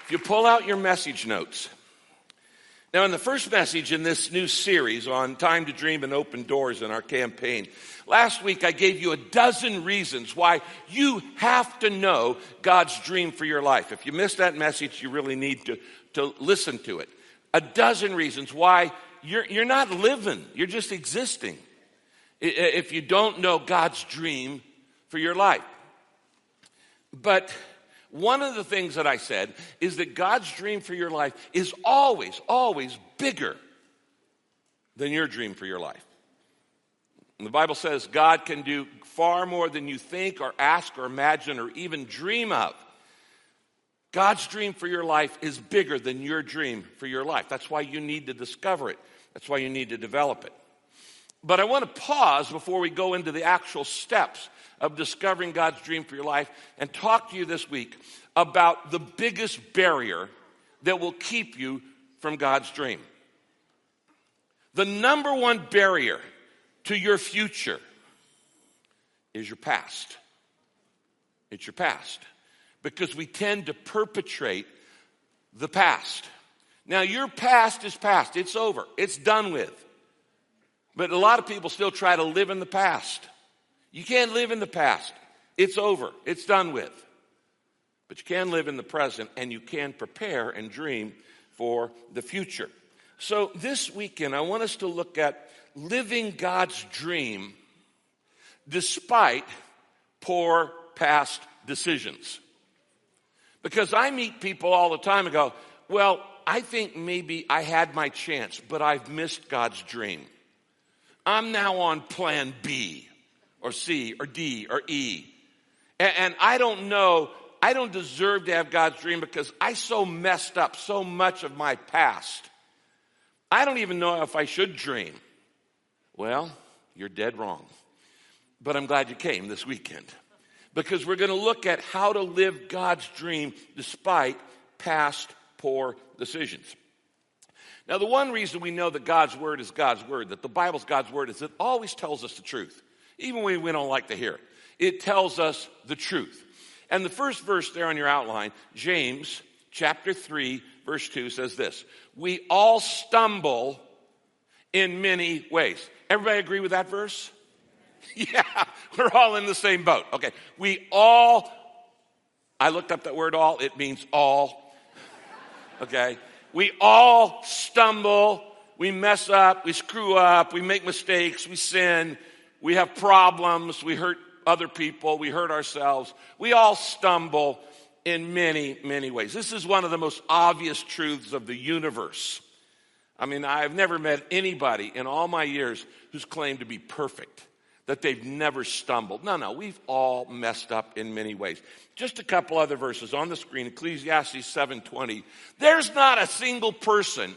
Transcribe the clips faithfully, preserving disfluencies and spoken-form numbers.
If you pull out your message notes. Now, in the first message in this new series on Time to Dream and Open Doors in our campaign, last week I gave you a dozen reasons why you have to know God's dream for your life. If you missed that message, you really need to, to listen to it. A dozen reasons why you're, you're not living, you're just existing if you don't know God's dream for your life. But one of the things that I said is that God's dream for your life is always, always bigger than your dream for your life. And the Bible says God can do far more than you think or ask or imagine or even dream of. God's dream for your life is bigger than your dream for your life. That's why you need to discover it. That's why you need to develop it. But I want to pause before we go into the actual steps of discovering God's dream for your life and talk to you this week about the biggest barrier that will keep you from God's dream. The number one barrier to your future is your past. It's your past. Because we tend to perpetrate the past. Now, your past is past. It's over. It's done with. But a lot of people still try to live in the past. You can't live in the past. It's over. It's done with. But you can live in the present, and you can prepare and dream for the future. So this weekend, I want us to look at living God's dream despite poor past decisions. Because I meet people all the time and go, well, I think maybe I had my chance, but I've missed God's dream. I'm now on plan B or C or D or E. And, and I don't know, I don't deserve to have God's dream because I so messed up so much of my past. I don't even know if I should dream. Well, you're dead wrong. But I'm glad you came this weekend. Because we're going to look at how to live God's dream despite past poor decisions. Now, the one reason we know that God's word is God's word, that the Bible's God's word, is it always tells us the truth, even when we don't like to hear it. It tells us the truth. And the first verse there on your outline, James chapter three, verse two, says this: we all stumble in many ways. Everybody agree with that verse? Yeah, we're all in the same boat. Okay, we all, I looked up that word all, it means all. Okay, we all stumble, we mess up, we screw up, we make mistakes, we sin, we have problems, we hurt other people, we hurt ourselves. We all stumble in many, many ways. This is one of the most obvious truths of the universe. I mean, I've never met anybody in all my years who's claimed to be perfect, that they've never stumbled. No, no, we've all messed up in many ways. Just a couple other verses on the screen, Ecclesiastes seven twenty. There's not a single person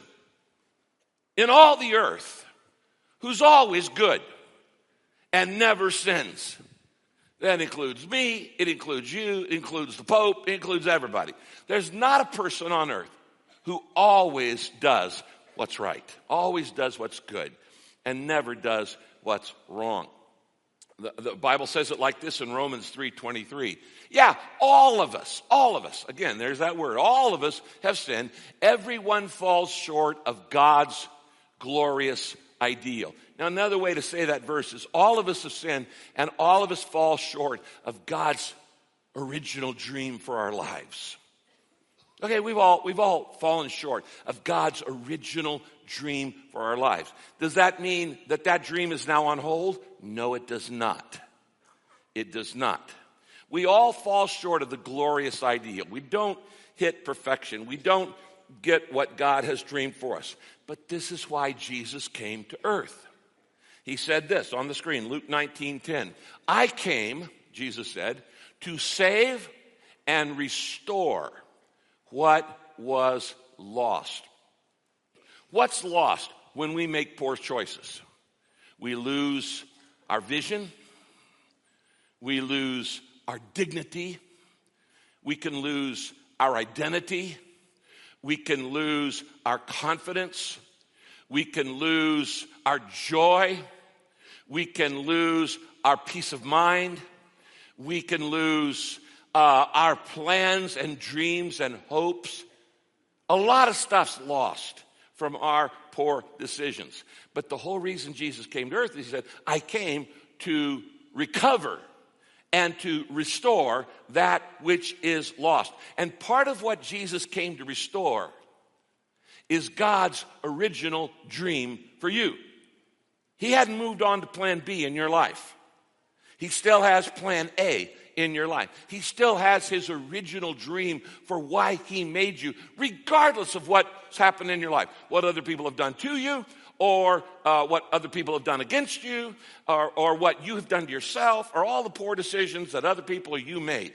in all the earth who's always good and never sins. That includes me, it includes you, it includes the Pope, it includes everybody. There's not a person on earth who always does what's right, always does what's good, and never does what's wrong. The, the Bible says it like this in Romans three twenty-three. Yeah, all of us, all of us, again, there's that word, all of us have sinned. Everyone falls short of God's glorious ideal. Now, another way to say that verse is all of us have sinned and all of us fall short of God's original dream for our lives. Okay, we've all, we've all fallen short of God's original dream for our lives. Does that mean that that dream is now on hold? No, it does not. It does not. We all fall short of the glorious ideal. We don't hit perfection. We don't get what God has dreamed for us. But this is why Jesus came to earth. He said this on the screen, Luke nineteen ten. I came, Jesus said, to save and restore what was lost. What's lost when we make poor choices? We lose our vision. We lose our dignity. We can lose our identity. We can lose our confidence. We can lose our joy. We can lose our peace of mind. We can lose uh, our plans and dreams and hopes A lot of stuff's lost from our poor decisions. But the whole reason Jesus came to earth, he said, I came to recover and to restore that which is lost. And part of what Jesus came to restore is God's original dream for you. He hadn't moved on to plan B in your life. He still has plan A in your life. He still has his original dream for why he made you, regardless of what's happened in your life, what other people have done to you, or uh, what other people have done against you, or, or what you have done to yourself, or all the poor decisions that other people or you made.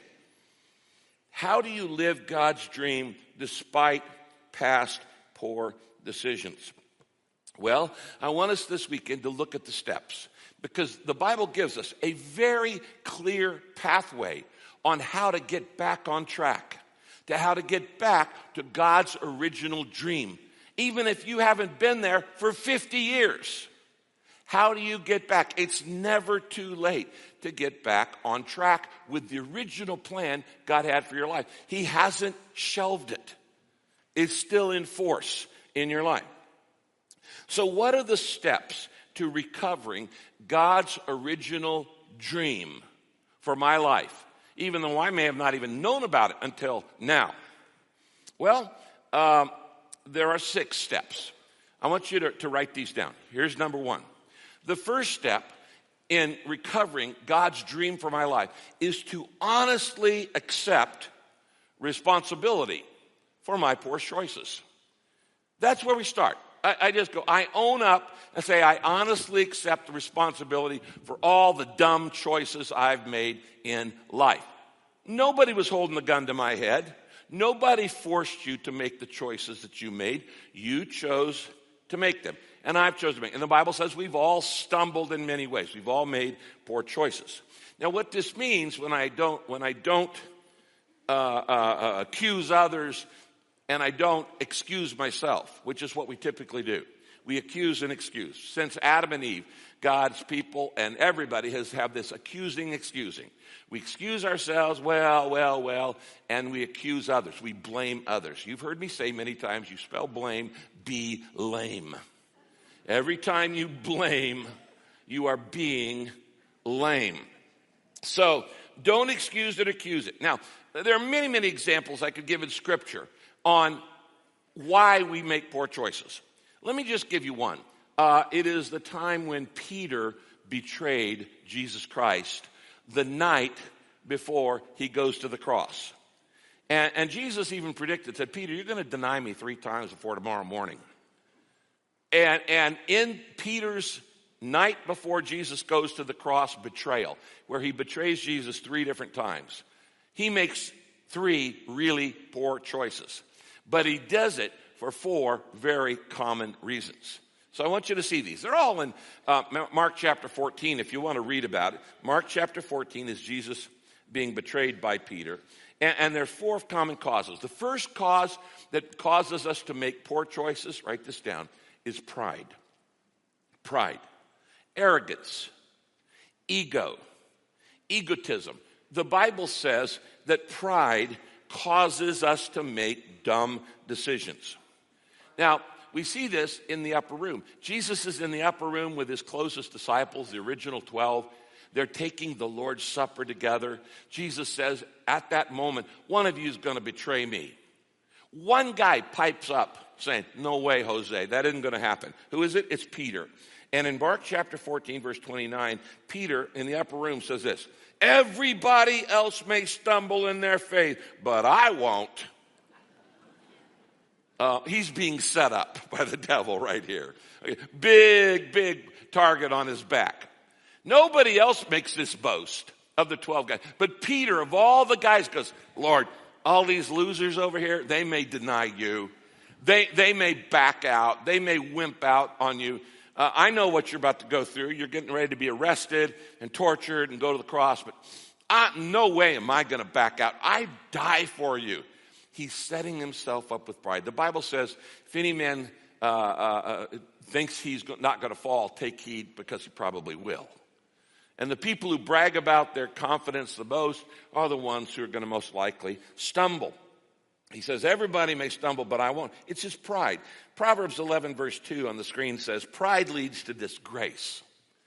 How do you live God's dream despite past poor decisions? Well, I want us this weekend to look at the steps, because the Bible gives us a very clear pathway on how to get back on track, to how to get back to God's original dream. Even if you haven't been there for fifty years, how do you get back? It's never too late to get back on track with the original plan God had for your life. He hasn't shelved it. It's still in force in your life. So what are the steps to recovering God's original dream for my life, even though I may have not even known about it until now? Well, um, there are six steps. I want you to, to write these down. Here's number one. The first step in recovering God's dream for my life is to honestly accept responsibility for my poor choices. That's where we start. I, I just go, I own up and say, I honestly accept the responsibility for all the dumb choices I've made in life. Nobody was holding the gun to my head. Nobody forced you to make the choices that you made. You chose to make them. And I've chosen to make them. And the Bible says we've all stumbled in many ways. We've all made poor choices. Now, what this means when I don't, when I don't uh, uh, uh, accuse others and I don't excuse myself, which is what we typically do. We accuse and excuse. Since Adam and Eve, God's people and everybody has had this accusing, excusing. We excuse ourselves, well, well, well, and we accuse others. We blame others. You've heard me say many times, you spell blame, be lame. Every time you blame, you are being lame. So don't excuse it, accuse it. Now, there are many, many examples I could give in Scripture on why we make poor choices. Let me just give you one. Uh, it is the time when Peter betrayed Jesus Christ the night before he goes to the cross. And, and Jesus even predicted, said, Peter, you're going to deny me three times before tomorrow morning. And, and in Peter's night before Jesus goes to the cross betrayal, where he betrays Jesus three different times, he makes three really poor choices. But he does it for four very common reasons. So I want you to see these. They're all in uh, Mark chapter fourteen, if you want to read about it. Mark chapter fourteen is Jesus being betrayed by Peter. And, and there are four common causes. The first cause that causes us to make poor choices, write this down, is pride. Pride. Arrogance. Ego. Egotism. The Bible says that pride causes us to make dumb decisions. Now, we see this in the upper room. Jesus is in the upper room with his closest disciples, the original twelve. They're taking the Lord's Supper together. Jesus says, at that moment, one of you is going to betray me. One guy pipes up saying, no way, Jose, that isn't going to happen. Who is it? It's Peter. And in Mark chapter fourteen, verse twenty-nine, Peter in the upper room says this, everybody else may stumble in their faith, but I won't. Uh, he's being set up by the devil right here. Okay. Big, big target on his back. Nobody else makes this boast of the twelve guys. But Peter, of all the guys, goes, Lord, all these losers over here, they may deny you. They, they may back out. They may wimp out on you. Uh, I know what you're about to go through. You're getting ready to be arrested and tortured and go to the cross. But I, no way am I going to back out. I die for you. He's setting himself up with pride. The Bible says, if any man uh, uh, uh, thinks he's not going to fall, take heed, because he probably will. And the people who brag about their confidence the most are the ones who are going to most likely stumble. He says, everybody may stumble, but I won't. It's just pride. Proverbs eleven verse two on the screen says, pride leads to disgrace,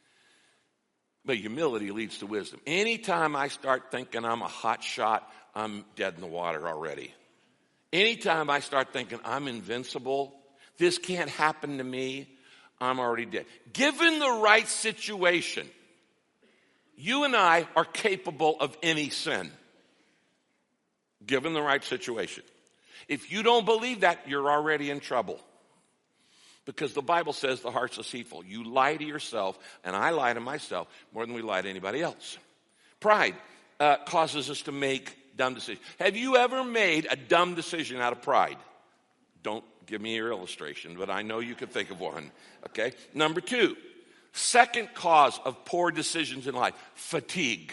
but humility leads to wisdom. Anytime I start thinking I'm a hot shot, I'm dead in the water already. Anytime I start thinking I'm invincible, this can't happen to me, I'm already dead. Given the right situation, you and I are capable of any sin. Given the right situation. If you don't believe that, you're already in trouble. Because the Bible says the heart's deceitful. You lie to yourself, and I lie to myself more than we lie to anybody else. Pride uh, causes us to make dumb decisions. Have you ever made a dumb decision out of pride? Don't give me your illustration, but I know you could think of one. Okay? Number two, second cause of poor decisions in life, fatigue.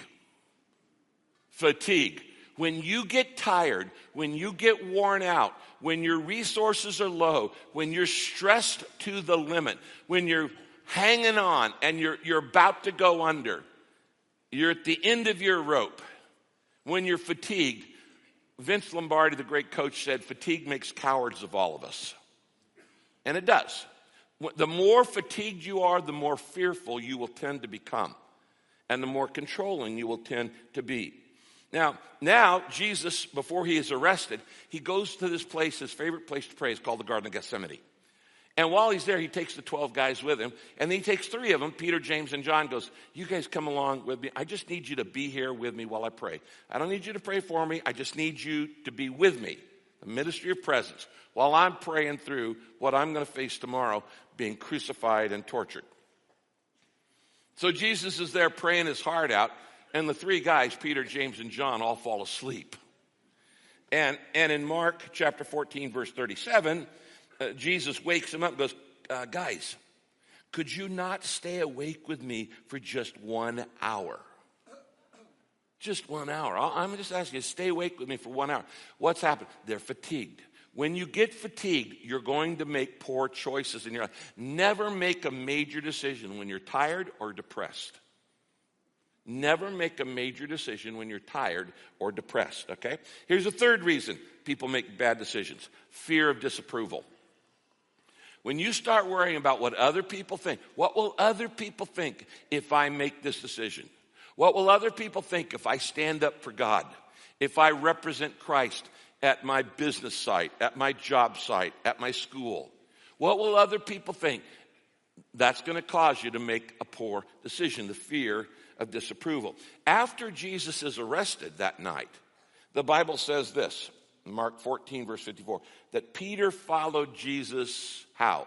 Fatigue. When you get tired, when you get worn out, when your resources are low, when you're stressed to the limit, when you're hanging on and you're, you're about to go under, you're at the end of your rope, when you're fatigued, Vince Lombardi, the great coach, said, fatigue makes cowards of all of us. And it does. The more fatigued you are, the more fearful you will tend to become. And the more controlling you will tend to be. Now, now Jesus, before he is arrested, he goes to this place, his favorite place to pray is called the Garden of Gethsemane. And while he's there, he takes the twelve guys with him, and he takes three of them, Peter, James, and John, goes, you guys come along with me. I just need you to be here with me while I pray. I don't need you to pray for me. I just need you to be with me, the ministry of presence, while I'm praying through what I'm going to face tomorrow, being crucified and tortured. So Jesus is there praying his heart out, and the three guys, Peter, James, and John, all fall asleep. And, and in Mark chapter fourteen, verse thirty-seven, uh, Jesus wakes them up and goes, uh, guys, could you not stay awake with me for just one hour? Just one hour. I'm just asking you, stay awake with me for one hour. What's happened? They're fatigued. When you get fatigued, you're going to make poor choices in your life. Never make a major decision when you're tired or depressed. Never make a major decision when you're tired or depressed, okay? Here's a third reason people make bad decisions. Fear of disapproval. When you start worrying about what other people think, what will other people think if I make this decision? What will other people think if I stand up for God? If I represent Christ at my business site, at my job site, at my school? What will other people think? That's going to cause you to make a poor decision, the fear of disapproval. After Jesus is arrested that night, the Bible says this, in Mark fourteen, verse fifty-four, that Peter followed Jesus, how?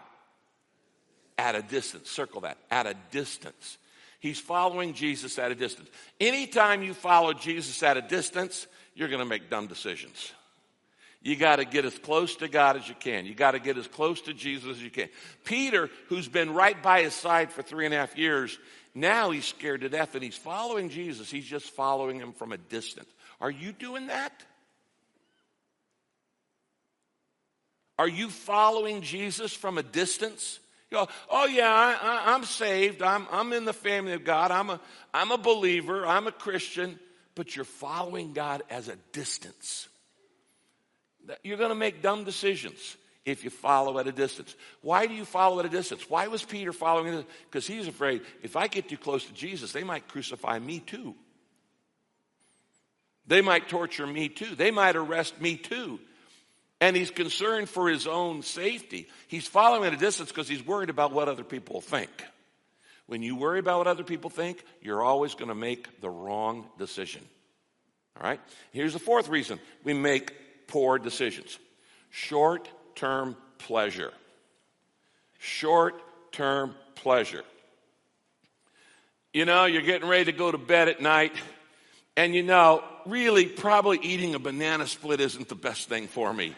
At a distance. Circle that. At a distance. He's following Jesus at a distance. Anytime you follow Jesus at a distance, you're going to make dumb decisions. You got to get as close to God as you can. You got to get as close to Jesus as you can. Peter, who's been right by his side for three and a half years, now he's scared to death and he's following Jesus. He's just following him from a distance. Are you doing that? Are you following Jesus from a distance? You go, oh yeah, I, I, I'm saved. I'm, I'm in the family of God. I'm a, I'm a believer. I'm a Christian. But you're following God as a distance. You're going to make dumb decisions if you follow at a distance. Why do you follow at a distance? Why was Peter following it? Because he's afraid, if I get too close to Jesus, they might crucify me too. They might torture me too. They might arrest me too. And he's concerned for his own safety. He's following at a distance because he's worried about what other people will think. When you worry about what other people think, you're always going to make the wrong decision. All right? Here's the fourth reason we make poor decisions. Short-term pleasure. Short-term pleasure. You know, you're getting ready to go to bed at night, and you know, really, probably eating a banana split isn't the best thing for me.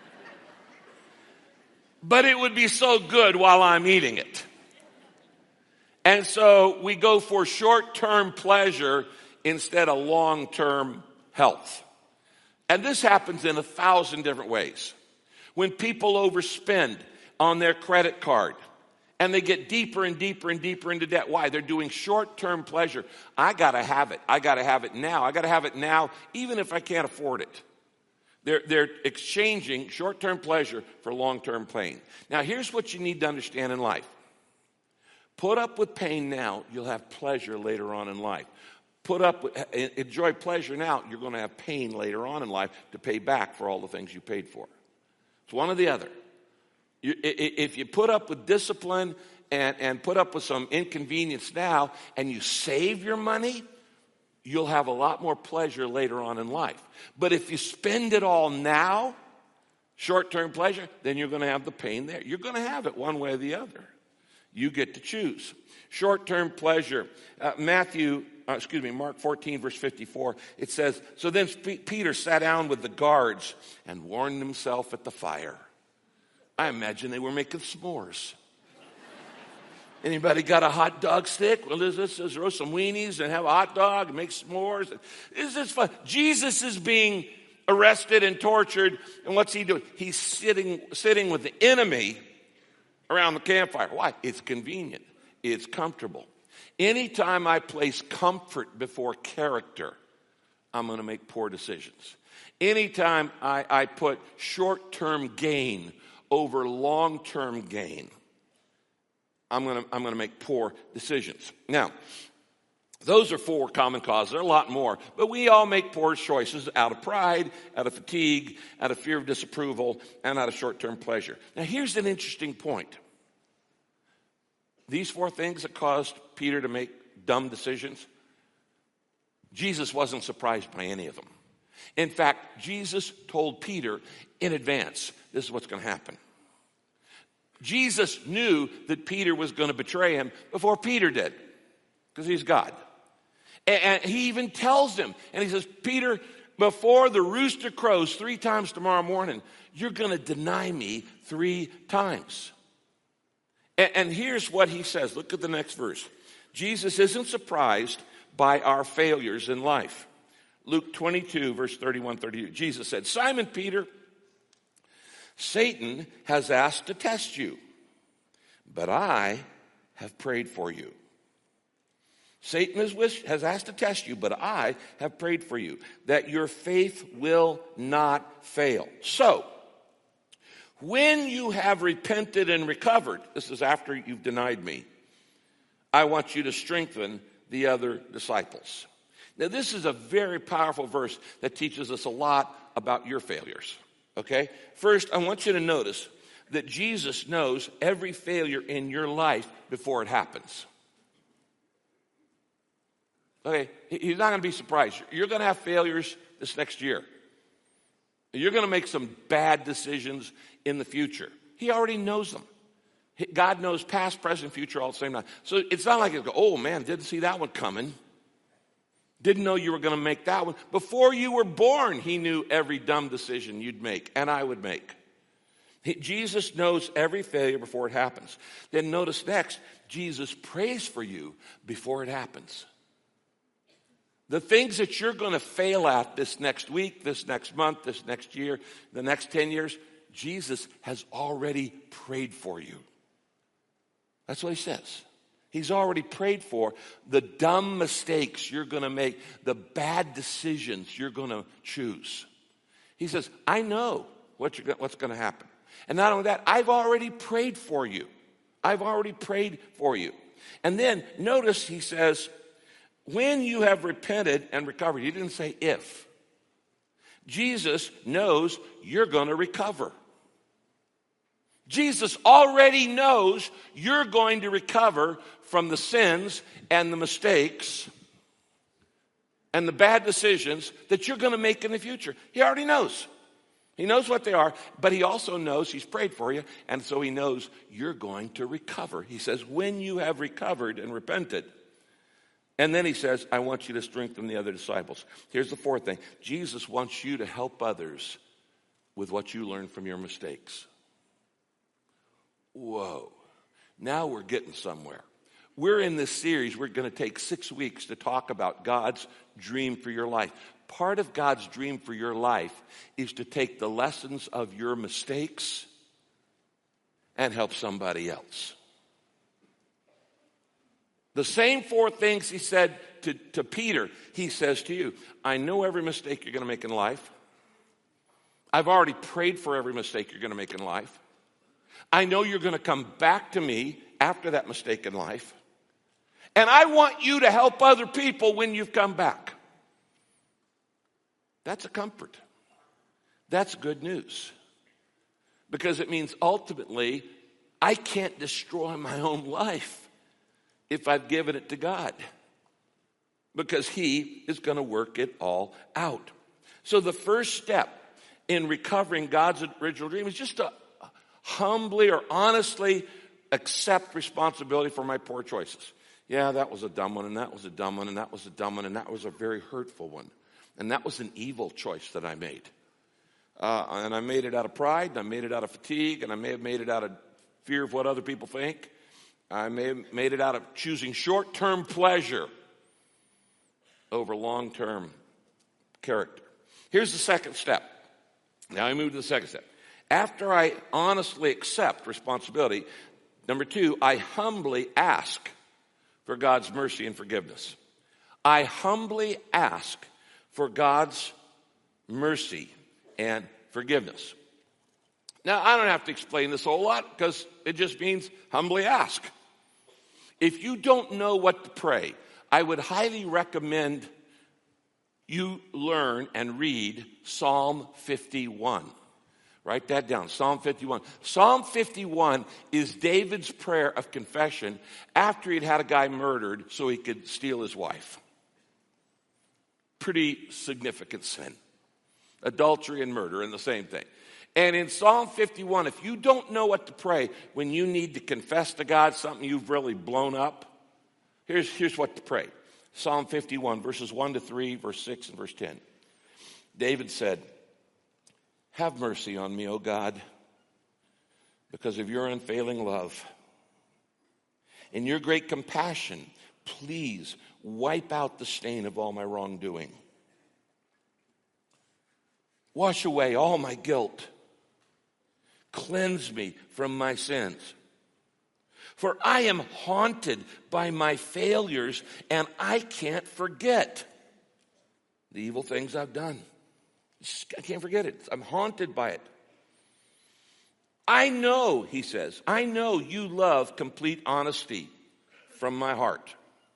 But it would be so good while I'm eating it. And so we go for short-term pleasure instead of long-term health. And this happens in a thousand different ways. When people overspend on their credit card and they get deeper and deeper and deeper into debt. Why? They're doing short-term pleasure. I got to have it. I got to have it now. I got to have it now even if I can't afford it. They're, they're exchanging short-term pleasure for long-term pain. Now, here's what you need to understand in life. Put up with pain now, you'll have pleasure later on in life. Put up, with, enjoy pleasure now, you're going to have pain later on in life to pay back for all the things you paid for. It's one or the other. You, if you put up with discipline and, and put up with some inconvenience now and you save your money, you'll have a lot more pleasure later on in life. But if you spend it all now, short-term pleasure, then you're going to have the pain there. You're going to have it one way or the other. You get to choose. Short-term pleasure. Uh, Matthew, uh, excuse me, Mark fourteen, verse fifty-four, it says, so then P- Peter sat down with the guards and warmed himself at the fire. I imagine they were making s'mores. Anybody got a hot dog stick? Well, let's, let's, let's roast some weenies and have a hot dog and make s'mores. This is fun. Jesus is being arrested and tortured, and what's he doing? He's sitting, sitting with the enemy around the campfire. Why? It's convenient. It's comfortable. Anytime I place comfort before character, I'm going to make poor decisions. Anytime I, I put short-term gain over long-term gain, I'm going to I'm going to make poor decisions. Now, those are four common causes. There are a lot more, but we all make poor choices out of pride, out of fatigue, out of fear of disapproval, and out of short-term pleasure. Now, here's an interesting point. These four things that caused Peter to make dumb decisions, Jesus wasn't surprised by any of them. In fact, Jesus told Peter in advance, this is what's going to happen. Jesus knew that Peter was going to betray him before Peter did, because he's God. And, and he even tells him, and he says, Peter, before the rooster crows three times tomorrow morning, you're going to deny me three times. And, and here's what he says. Look at the next verse. Jesus isn't surprised by our failures in life. Luke twenty-two, verse thirty-one, thirty-two. Jesus said, Simon Peter, Satan has asked to test you, but I have prayed for you. Satan has, wished, has asked to test you, but I have prayed for you, that your faith will not fail. So, when you have repented and recovered, this is after you've denied me, I want you to strengthen the other disciples. Now, this is a very powerful verse that teaches us a lot about your failures. Okay? First, I want you to notice that Jesus knows every failure in your life before it happens. Okay? He's not going to be surprised. You're going to have failures this next year. You're going to make some bad decisions in the future. He already knows them. God knows past, present, future all at the same time. So it's not like, oh man, didn't see that one coming. Didn't know you were going to make that one. Before you were born, he knew every dumb decision you'd make and I would make. He, Jesus knows every failure before it happens. Then notice next, Jesus prays for you before it happens. The things that you're going to fail at this next week, this next month, this next year, the next ten years, Jesus has already prayed for you. That's what he says. He's already prayed for the dumb mistakes you're going to make, the bad decisions you're going to choose. He says, I know what you're, what's going to happen. And not only that, I've already prayed for you. I've already prayed for you. And then notice he says, when you have repented and recovered, he didn't say if. Jesus knows you're going to recover. Jesus already knows you're going to recover from the sins and the mistakes and the bad decisions that you're going to make in the future. He already knows. He knows what they are, but he also knows he's prayed for you, and so he knows you're going to recover. He says, when you have recovered and repented. And then he says, I want you to strengthen the other disciples. Here's the fourth thing. Jesus wants you to help others with what you learned from your mistakes. Whoa. Now we're getting somewhere. We're in this series, we're going to take six weeks to talk about God's dream for your life. Part of God's dream for your life is to take the lessons of your mistakes and help somebody else. The same four things he said to, to Peter, he says to you. I know every mistake you're going to make in life. I've already prayed for every mistake you're going to make in life. I know you're going to come back to me after that mistake in life. And I want you to help other people when you've come back. That's a comfort. That's good news. Because it means ultimately, I can't destroy my own life if I've given it to God. Because He is going to work it all out. So the first step in recovering God's original dream is just to humbly or honestly accept responsibility for my poor choices. Yeah, that was a dumb one, and that was a dumb one, and that was a dumb one, and that was a very hurtful one. And that was an evil choice that I made. Uh, and I made it out of pride, and I made it out of fatigue, and I may have made it out of fear of what other people think. I may have made it out of choosing short-term pleasure over long-term character. Here's the second step. Now I move to the second step. After I honestly accept responsibility, number two, I humbly ask for God's mercy and forgiveness. I humbly ask for God's mercy and forgiveness. Now, I don't have to explain this a whole lot because it just means humbly ask. If you don't know what to pray, I would highly recommend you learn and read Psalm fifty-one. Write that down, Psalm fifty-one. Psalm fifty-one is David's prayer of confession after he'd had a guy murdered so he could steal his wife. Pretty significant sin. Adultery and murder in the same thing. And in Psalm fifty-one, if you don't know what to pray when you need to confess to God something you've really blown up, here's, here's what to pray. Psalm fifty-one, verses one to three, verse six, and verse ten. David said, "Have mercy on me, O God, because of your unfailing love. In your great compassion, please wipe out the stain of all my wrongdoing. Wash away all my guilt. Cleanse me from my sins. For I am haunted by my failures, and I can't forget the evil things I've done. I can't forget it. I'm haunted by it. I know," he says, "I know you love complete honesty from my heart.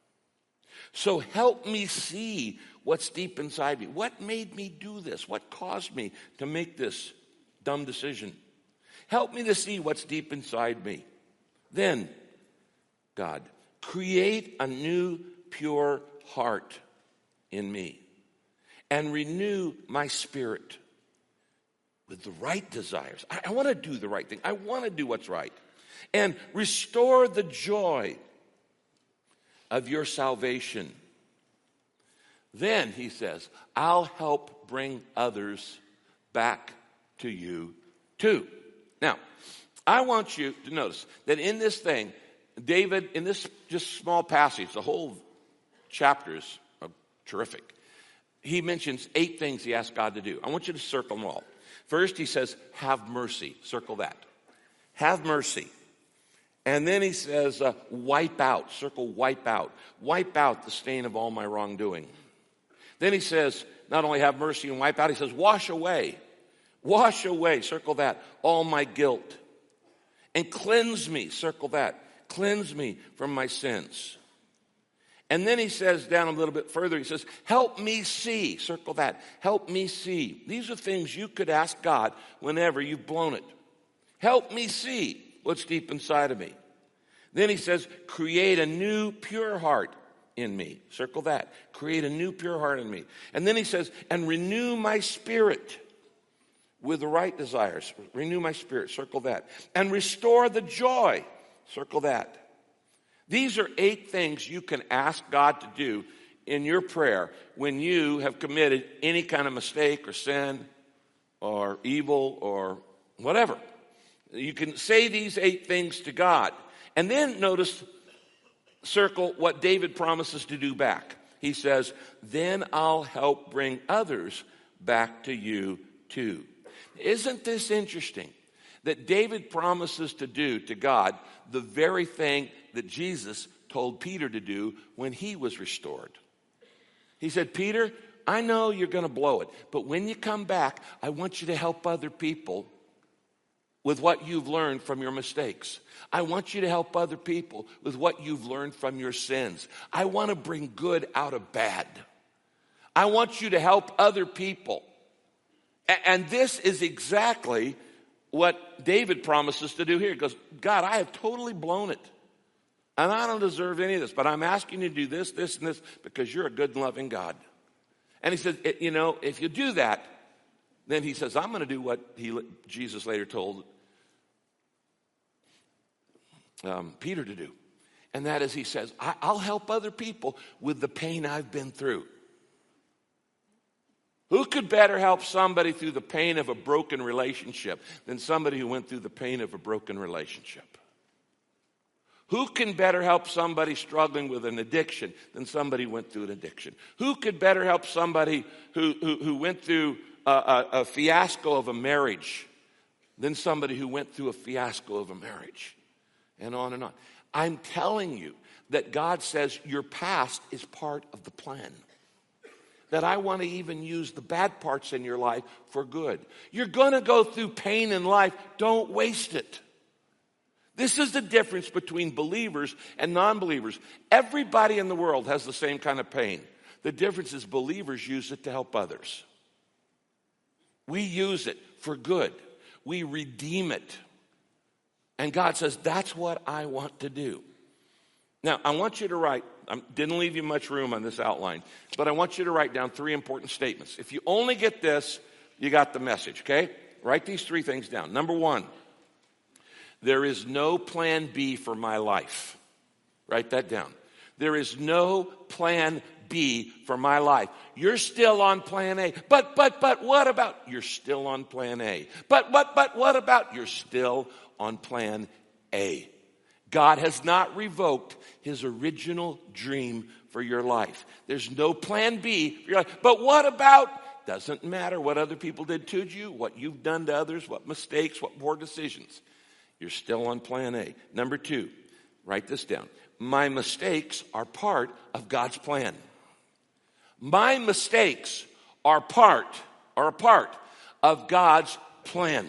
So help me see what's deep inside me. What made me do this? What caused me to make this dumb decision? Help me to see what's deep inside me. Then, God, create a new pure heart in me and renew my spirit with the right desires." I, I want to do the right thing. I want to do what's right. "And restore the joy of your salvation. Then," he says, "I'll help bring others back to you too." Now, I want you to notice that in this thing, David, in this just small passage, the whole chapter is uh, terrific. He mentions eight things he asked God to do. I want you to circle them all. First, he says, "Have mercy." Circle that. Have mercy. And then he says, uh, wipe out. Circle wipe out. Wipe out the stain of all my wrongdoing. Then he says, not only have mercy and wipe out, he says, wash away. Wash away. Circle that. All my guilt. And cleanse me. Circle that. Cleanse me from my sins. And then he says down a little bit further, he says, help me see. Circle that. Help me see. These are things you could ask God whenever you've blown it. Help me see what's deep inside of me. Then he says, create a new pure heart in me. Circle that. Create a new pure heart in me. And then he says, and renew my spirit with the right desires. Renew my spirit. Circle that. And restore the joy. Circle that. These are eight things you can ask God to do in your prayer when you have committed any kind of mistake or sin or evil or whatever. You can say these eight things to God. And then notice, circle what David promises to do back. He says, then I'll help bring others back to you too. Isn't this interesting? That David promises to do to God the very thing that Jesus told Peter to do when he was restored. He said, Peter, I know you're going to blow it, but when you come back, I want you to help other people with what you've learned from your mistakes. I want you to help other people with what you've learned from your sins. I want to bring good out of bad. I want you to help other people. And this is exactly what David promises to do here. He goes, God, I have totally blown it. And I don't deserve any of this, but I'm asking you to do this, this, and this because you're a good and loving God. And he says, you know, if you do that, then he says, I'm going to do what he, Jesus later told um, Peter to do. And that is, he says, I, I'll help other people with the pain I've been through. Who could better help somebody through the pain of a broken relationship than somebody who went through the pain of a broken relationship? Who can better help somebody struggling with an addiction than somebody who went through an addiction? Who could better help somebody who, who, who went through a, a, a fiasco of a marriage than somebody who went through a fiasco of a marriage? And on and on. I'm telling you that God says your past is part of the plan. That I want to even use the bad parts in your life for good. You're going to go through pain in life. Don't waste it. This is the difference between believers and non-believers. Everybody in the world has the same kind of pain. The difference is believers use it to help others. We use it for good. We redeem it. And God says, that's what I want to do. Now, I want you to write, I didn't leave you much room on this outline, but I want you to write down three important statements. If you only get this, you got the message, okay? Write these three things down. Number one, there is no plan B for my life. Write that down. There is no plan B for my life. You're still on plan A. But, but, but, what about? You're still on plan A. But, but, but, what about? You're still on plan A. God has not revoked his original dream for your life. There's no plan B for your life. But what about? Doesn't matter what other people did to you, what you've done to others, what mistakes, what poor decisions. You're still on plan A. Number two, write this down. My mistakes are part of God's plan. My mistakes are part, are a part of God's plan.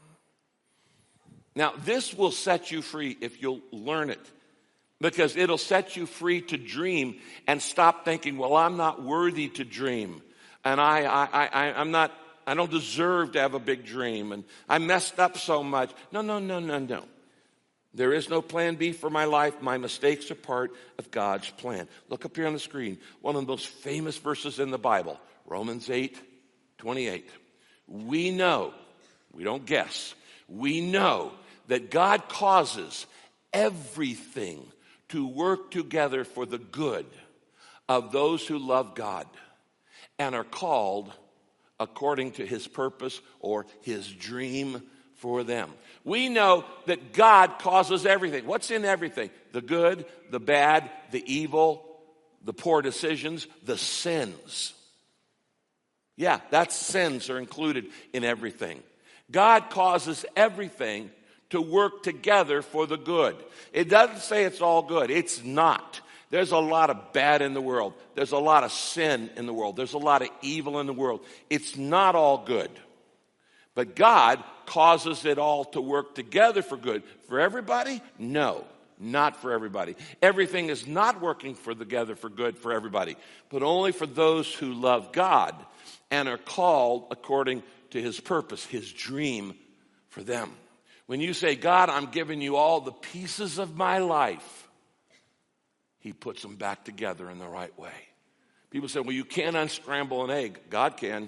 Now, this will set you free if you'll learn it. Because it'll set you free to dream and stop thinking, well, I'm not worthy to dream. And I, I, I, I'm not, I don't deserve to have a big dream. And I messed up so much. No, no, no, no, no. There is no plan B for my life. My mistakes are part of God's plan. Look up here on the screen. One of the most famous verses in the Bible, Romans eight twenty-eight. We know, we don't guess, we know that God causes everything to work together for the good of those who love God and are called according to his purpose or his dream for them. We know that God causes everything. What's in everything? The good, the bad, the evil, the poor decisions, the sins. Yeah, that's sins are included in everything. God causes everything to work together for the good. It doesn't say it's all good. It's not. There's a lot of bad in the world. There's a lot of sin in the world. There's a lot of evil in the world. It's not all good. But God causes it all to work together for good. For everybody? No, not for everybody. Everything is not working for together for good for everybody, but only for those who love God and are called according to his purpose, his dream for them. When you say, God, I'm giving you all the pieces of my life, he puts them back together in the right way. People say, well, you can't unscramble an egg. God can.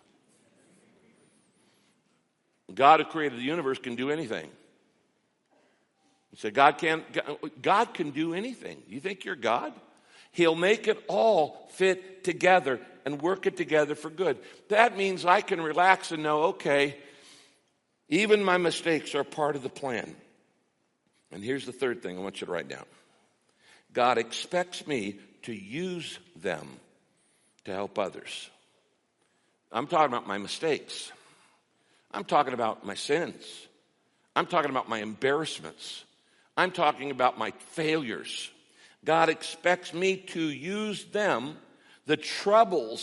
God who created the universe can do anything. You say, God can, God can do anything. You think you're God? He'll make it all fit together and work it together for good. That means I can relax and know, okay, even my mistakes are part of the plan. And here's the third thing I want you to write down. God expects me to use them to help others. I'm talking about my mistakes. I'm talking about my sins. I'm talking about my embarrassments. I'm talking about my failures. God expects me to use them, the troubles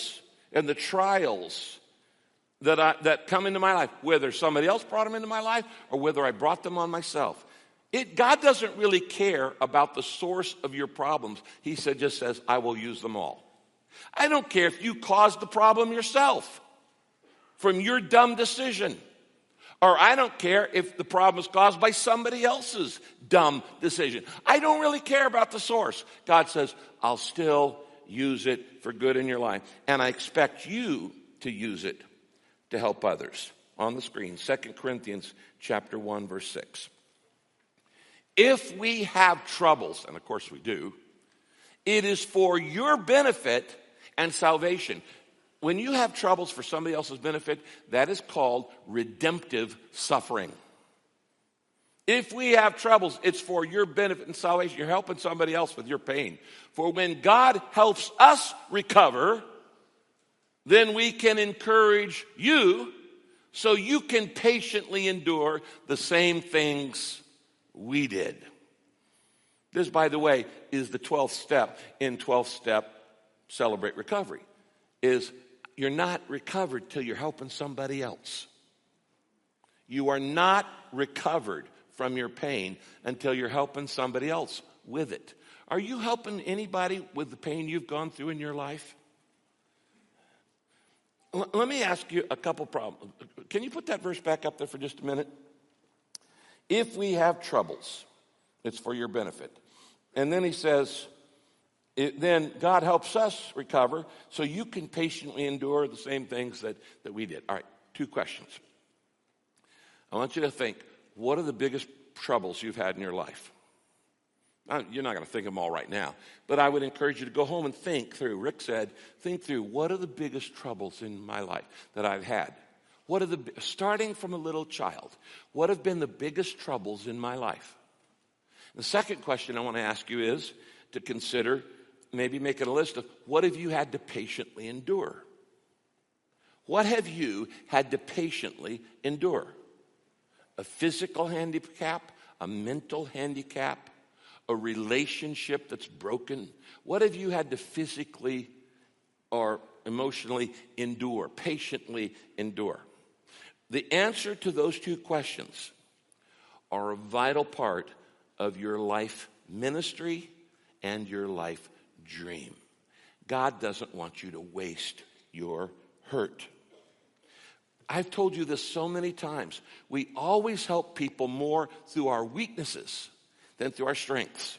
and the trials that I, that come into my life, whether somebody else brought them into my life or whether I brought them on myself. It, God doesn't really care about the source of your problems. He said, just says, I will use them all. I don't care if you caused the problem yourself from your dumb decision. Or I don't care if the problem is caused by somebody else's dumb decision. I don't really care about the source. God says, I'll still use it for good in your life. And I expect you to use it to help others. On the screen, Second Corinthians chapter one, verse six. If we have troubles, and of course we do, it is for your benefit and salvation. When you have troubles for somebody else's benefit, that is called redemptive suffering. If we have troubles, it's for your benefit and salvation. You're helping somebody else with your pain. For when God helps us recover, then we can encourage you so you can patiently endure the same things we did. This, by the way, is the twelfth step in twelve-step Celebrate Recovery, is you're not recovered till you're helping somebody else. You are not recovered from your pain until you're helping somebody else with it. Are you helping anybody with the pain you've gone through in your life? L- let me ask you a couple problems. Can you put that verse back up there for just a minute? If we have troubles, it's for your benefit. And then he says, it, then God helps us recover so you can patiently endure the same things that, that we did. All right, two questions. I want you to think, what are the biggest troubles you've had in your life? Now, you're not going to think of them all right now, but I would encourage you to go home and think through. Rick said, think through, what are the biggest troubles in my life that I've had? What are the, starting from a little child, what have been the biggest troubles in my life? The second question I want to ask you is to consider, maybe making a list of, what have you had to patiently endure? What have you had to patiently endure? A physical handicap, a mental handicap, a relationship that's broken? What have you had to physically or emotionally endure, patiently endure? The answer to those two questions are a vital part of your life ministry and your life dream. God doesn't want you to waste your hurt. I've told you this so many times. We always help people more through our weaknesses than through our strengths.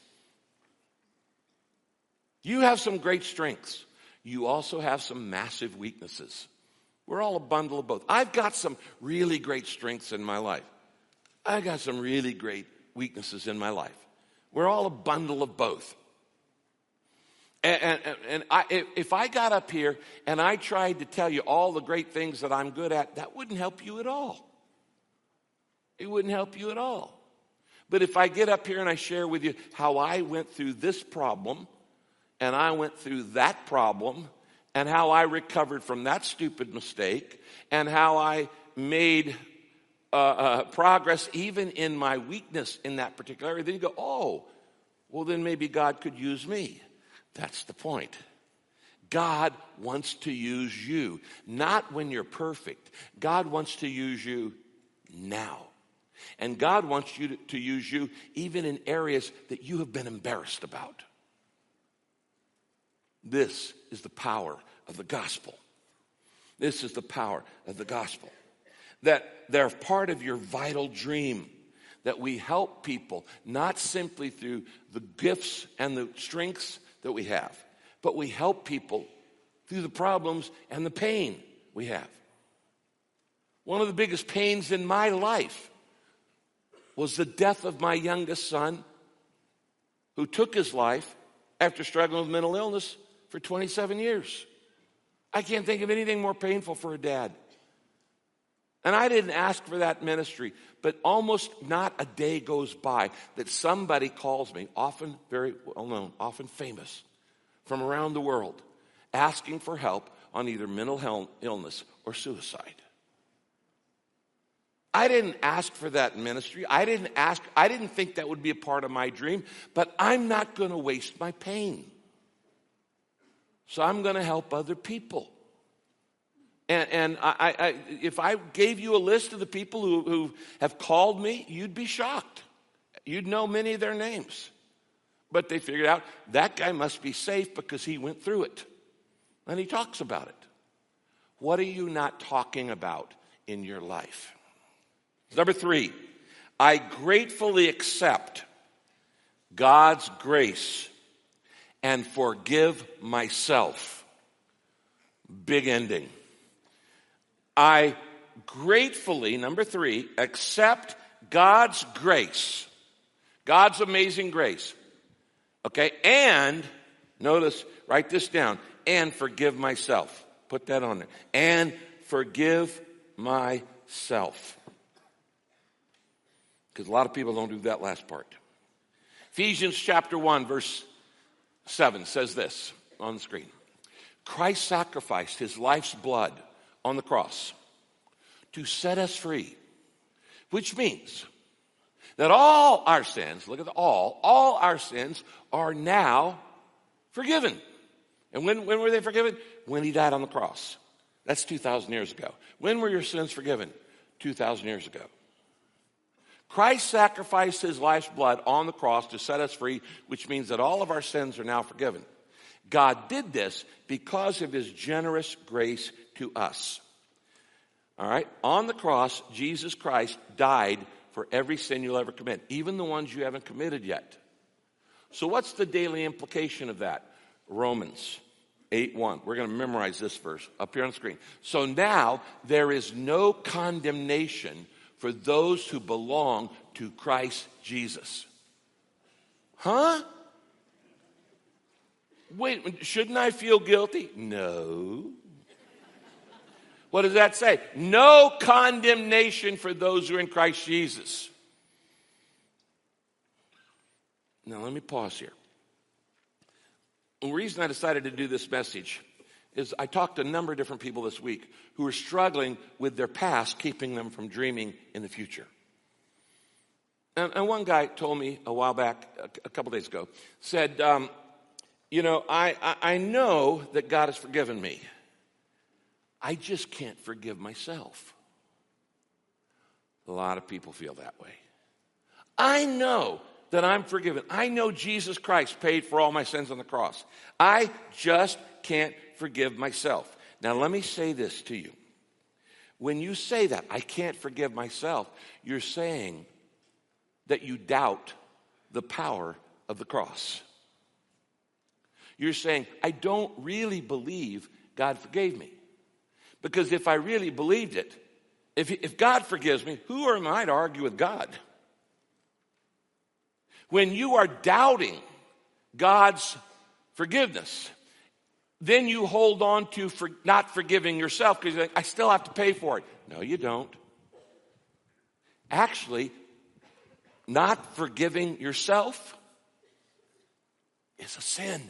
You have some great strengths. You also have some massive weaknesses. We're all a bundle of both. I've got some really great strengths in my life. I've got some really great weaknesses in my life. We're all a bundle of both. And, and, and I, if I got up here and I tried to tell you all the great things that I'm good at, that wouldn't help you at all. It wouldn't help you at all. But if I get up here and I share with you how I went through this problem and I went through that problem and how I recovered from that stupid mistake and how I made uh, uh, progress even in my weakness in that particular area, then you go, oh, well, then maybe God could use me. That's the point. God wants to use you, not when you're perfect. God wants to use you now. And God wants you to, to use you even in areas that you have been embarrassed about. This is the power of the gospel. This is the power of the gospel. That they're part of your vital dream. That we help people, not simply through the gifts and the strengths that we have, but we help people through the problems and the pain we have. One of the biggest pains in my life was the death of my youngest son, who took his life after struggling with mental illness for twenty-seven years. I can't think of anything more painful for a dad. And I didn't ask for that ministry, but almost not a day goes by that somebody calls me, often very well known, often famous, from around the world, asking for help on either mental health, illness or suicide. I didn't ask for that ministry. I didn't ask, I didn't think that would be a part of my dream, but I'm not going to waste my pain. So I'm going to help other people. And, and I, I, if I gave you a list of the people who, who have called me, you'd be shocked. You'd know many of their names. But they figured out that guy must be safe because he went through it. And he talks about it. What are you not talking about in your life? Number three, I gratefully accept God's grace and forgive myself. Big ending. I gratefully, number three, accept God's grace. God's amazing grace. Okay, and, notice, write this down, and forgive myself. Put that on there. And forgive myself. Because a lot of people don't do that last part. Ephesians chapter one, verse seven says this on the screen. Christ sacrificed his life's blood on the cross to set us free, which means that all our sins, look at the all, all our sins are now forgiven. And when, when were they forgiven? When he died on the cross. That's two thousand years ago. When were your sins forgiven? two thousand years ago. Christ sacrificed his life's blood on the cross to set us free, which means that all of our sins are now forgiven. God did this because of his generous grace to us. All right? On the cross, Jesus Christ died for every sin you'll ever commit, even the ones you haven't committed yet. So what's the daily implication of that? Romans eight one. We're going to memorize this verse up here on the screen. So now there is no condemnation for those who belong to Christ Jesus. Huh? Wait, shouldn't I feel guilty? No. What does that say? No condemnation for those who are in Christ Jesus. Now let me pause here. The reason I decided to do this message is I talked to a number of different people this week who are struggling with their past keeping them from dreaming in the future. And, and one guy told me a while back, a, a couple days ago, said, um, you know, I, I, I know that God has forgiven me. I just can't forgive myself. A lot of people feel that way. I know that I'm forgiven. I know Jesus Christ paid for all my sins on the cross. I just can't forgive myself. Now, let me say this to you. When you say that, I can't forgive myself, you're saying that you doubt the power of the cross. You're saying, I don't really believe God forgave me. Because if I really believed it, if, if God forgives me, who am I to argue with God? When you are doubting God's forgiveness, then you hold on to for not forgiving yourself because you're like, I still have to pay for it. No, you don't. Actually, not forgiving yourself is a sin.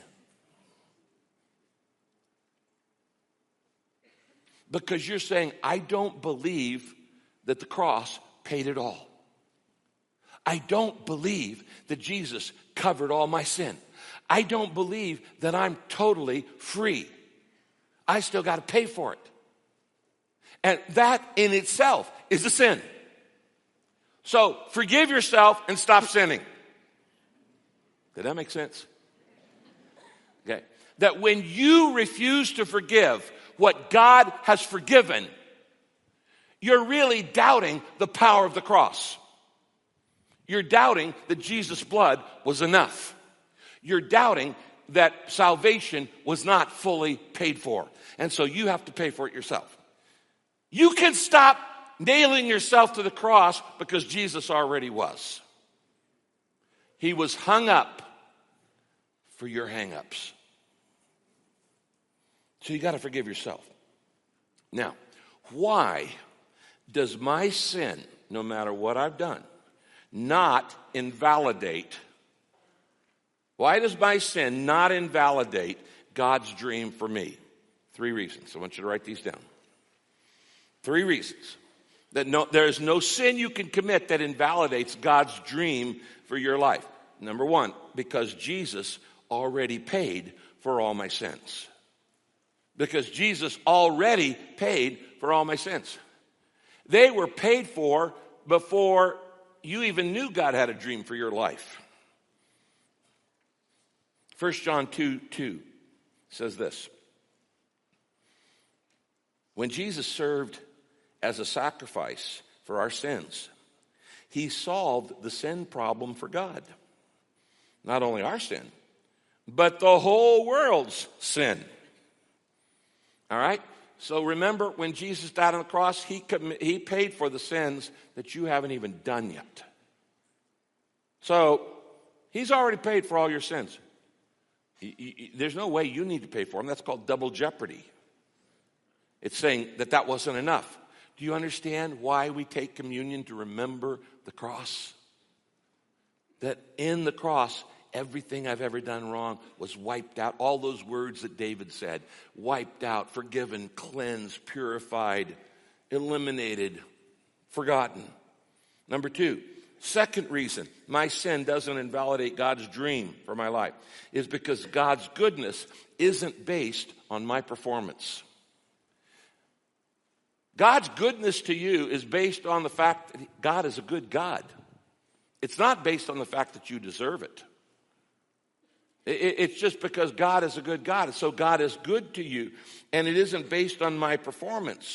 Because you're saying, I don't believe that the cross paid it all. I don't believe that Jesus covered all my sin. I don't believe that I'm totally free. I still got to pay for it. And that in itself is a sin. So forgive yourself and stop sinning. Did that make sense? Okay. That when you refuse to forgive what God has forgiven, you're really doubting the power of the cross. You're doubting that Jesus' blood was enough. You're doubting that salvation was not fully paid for. And so you have to pay for it yourself. You can stop nailing yourself to the cross because Jesus already was. He was hung up for your hang-ups. So you got to forgive yourself. Now, why does my sin, no matter what I've done, not invalidate, why does my sin not invalidate God's dream for me? Three reasons. I want you to write these down. Three reasons. That no, there is no sin you can commit that invalidates God's dream for your life. Number one, because Jesus already paid for all my sins. because Jesus already paid for all my sins. They were paid for before you even knew God had a dream for your life. First John two two says this. When Jesus served as a sacrifice for our sins, he solved the sin problem for God. Not only our sin, but the whole world's sin. All right? So remember, when Jesus died on the cross, he, commi- he paid for the sins that you haven't even done yet. So he's already paid for all your sins. He, he, there's no way you need to pay for them. That's called double jeopardy. It's saying that that wasn't enough. Do you understand why we take communion? To remember the cross? That in the cross, everything I've ever done wrong was wiped out. All those words that David said, wiped out, forgiven, cleansed, purified, eliminated, forgotten. Number two, second reason my sin doesn't invalidate God's dream for my life is because God's goodness isn't based on my performance. God's goodness to you is based on the fact that God is a good God. It's not based on the fact that you deserve it. It's just because God is a good God. And so God is good to you. And it isn't based on my performance.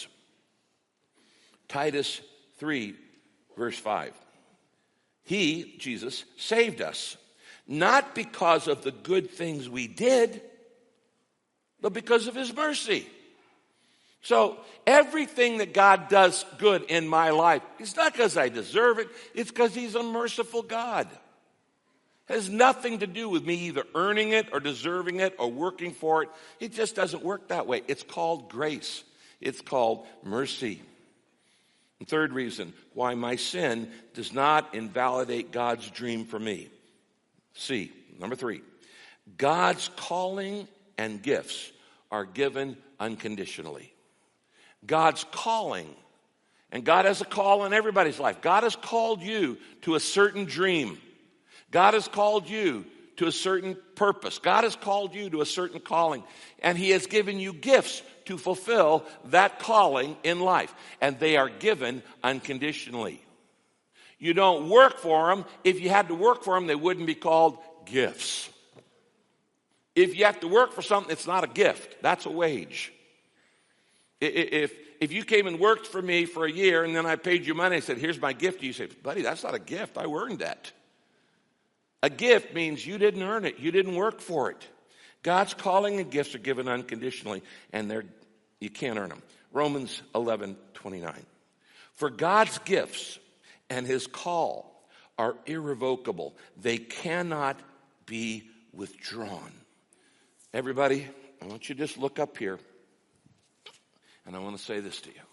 Titus three, verse five. He, Jesus, saved us. Not because of the good things we did, but because of his mercy. So everything that God does good in my life, it's not because I deserve it. It's because he's a merciful God. It has nothing to do with me either earning it or deserving it or working for it. It just doesn't work that way. It's called grace. It's called mercy. And third reason why my sin does not invalidate God's dream for me. C, number three, God's calling and gifts are given unconditionally. God's calling, and God has a call in everybody's life. God has called you to a certain dream. God has called you to a certain purpose. God has called you to a certain calling. And he has given you gifts to fulfill that calling in life. And they are given unconditionally. You don't work for them. If you had to work for them, they wouldn't be called gifts. If you have to work for something, it's not a gift. That's a wage. If, if you came and worked for me for a year and then I paid you money and said, here's my gift, you say, buddy, that's not a gift. I earned that. A gift means you didn't earn it. You didn't work for it. God's calling and gifts are given unconditionally, and they're you can't earn them. Romans eleven twenty-nine. For God's gifts and his call are irrevocable. They cannot be withdrawn. Everybody, I want you to just look up here, and I want to say this to you.